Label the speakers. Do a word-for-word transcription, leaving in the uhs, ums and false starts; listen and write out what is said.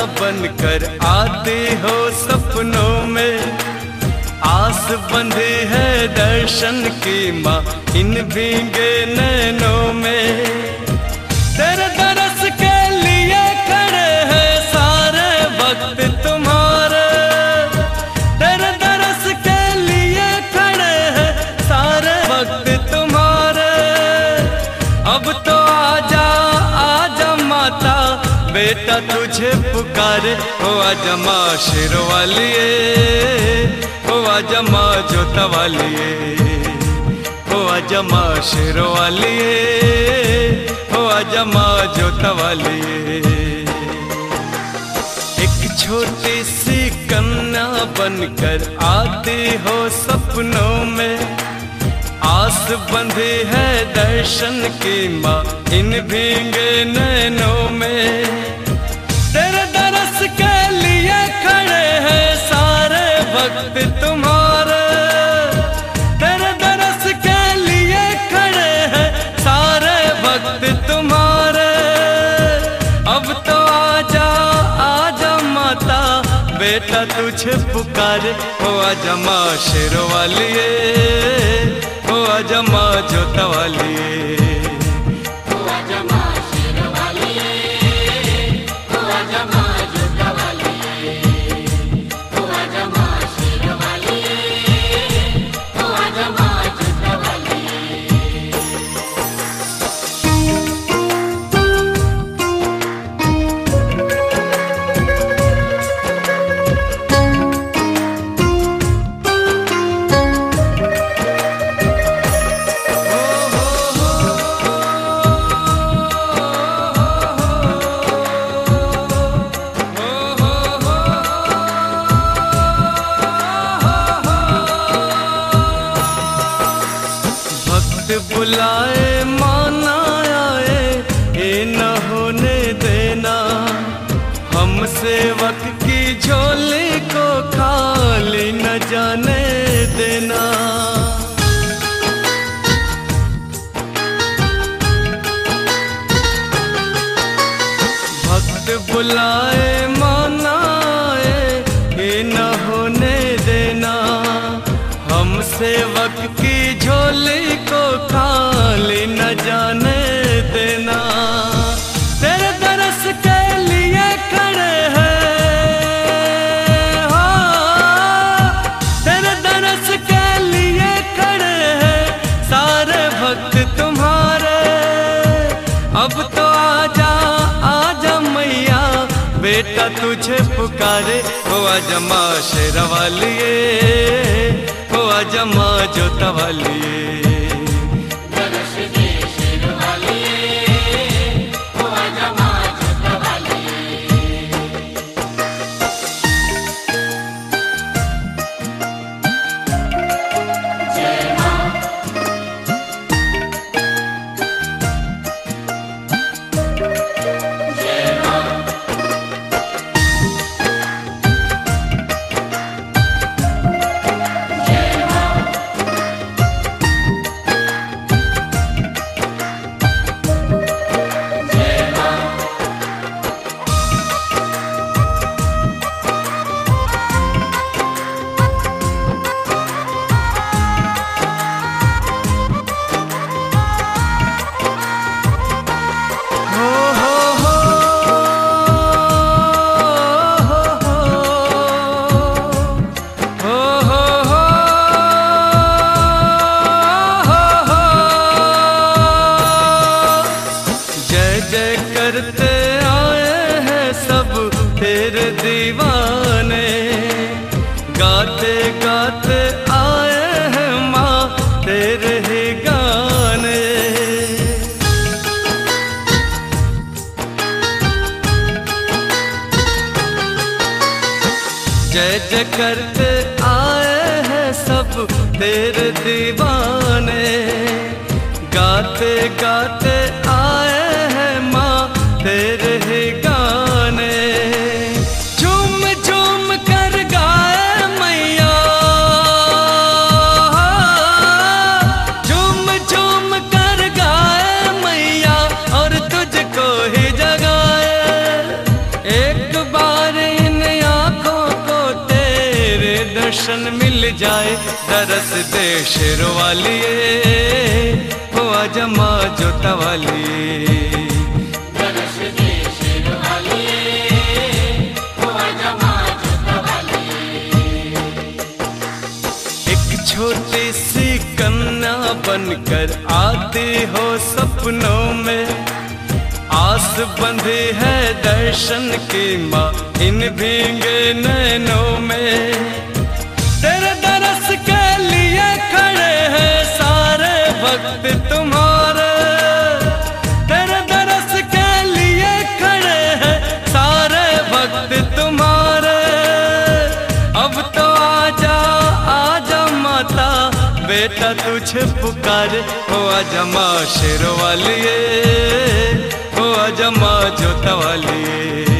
Speaker 1: बनकर आते हो सपनों में, आस बंधे है दर्शन की माँ इन भीगे नैनों में। तेरे दरस के लिए खड़े हैं सारे भक्त तुम्हारे, तेरे दरस के लिए खड़े हैं सारे भक्त तुम्हारे। अब तो आजा आजा माता बेटा तुझे पुकारे, हो आजा माँ शेरवालिए, हो आजा माँ जोतवालिए, हो आजा माँ शेरवालिए, हो आजा माँ जोतवालिए। एक छोटी सी कन्या बनकर आती हो सपनों में, आस बंधे है दर्शन की माँ इन भीगे नैनों में। तेरे दरस के लिए खड़े हैं सारे भक्त तुम्हारे, तेरे दरस के लिए खड़े हैं सारे भक्त तुम्हारे। अब तो आजा आजा माता बेटा तुझे पुकारे, हो आजा माँ शेरवालिए, हो आजा माँ जोतवालिए,
Speaker 2: हो आजा माँ शेरवालिए, हो आजा माँ जोतवालिए, हो आजा माँ शेरवालिए, हो आजा माँ जोतवालिए।
Speaker 1: बुलाए माना आए ये न होने देना, हम सेवक की झोली को खाली न जाने देना। भक्त बुलाए माना आए ये न होने देना, हम सेवक की झोली को खाली न जाने देना। तेरे दरस के लिए खड़े हैं, हो तेरे दरस के लिए खड़े हैं सारे भक्त तुम्हारे। अब तो आजा आजा मैया बेटा तुझे पुकारे, हो आजा माँ शेरवालिए, हो आजा माँ जोतवालिए।
Speaker 2: दरस दे शेरवालिए, हो आजा माँ जोतवालिए। जय माँ, जय माँ, जय माँ, जय माँ।
Speaker 1: हो हो हो हो हो हो जय जय करते आए हैं सब तेरे दीवाने, गाते गाते आए हैं माँ तेरे ही गाने। जय जय करते आए हैं सब तेरे दीवाने, गाते गाते आए हैं माँ तेरे ही गाने। झूम झूम कर गाए मैया, झूम झूम कर गाए मैया और तुझको ही जगाए। एक बार दर्शन मिल जाए, दरस दे शेरवालिए, हो आजा माँ जोता वाली।
Speaker 2: दरस दे शेरवालिए, हो आजा माँ जोता वाली।
Speaker 1: एक छोटी सी कन्या बनकर आती हो सपनों में, आस बंधी है दर्शन की माँ इन भीगे नैनों में। तेरे दरस के लिए खड़े हैं सारे भक्त तुम्हारे, तेरे दरस के लिए खड़े हैं सारे भक्त तुम्हारे। अब तो आजा आजा माता, बेटा तुझे पुकारे, हो आजा माँ शेरवालिए, हो आजा माँ जोता वाली।